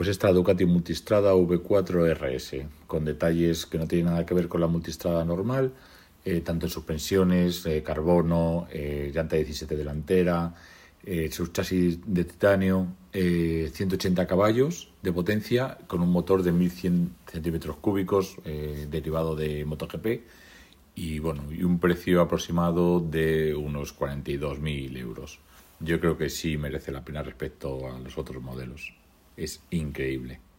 Pues esta Ducati Multistrada V4 RS, con detalles que no tienen nada que ver con la Multistrada normal, tanto en suspensiones, carbono, llanta 17 delantera, sus chasis de titanio, 180 caballos de potencia, con un motor de 1100 centímetros cúbicos, derivado de MotoGP, y bueno, y un precio aproximado de unos 42.000 euros. Yo creo que sí merece la pena respecto a los otros modelos. Es increíble.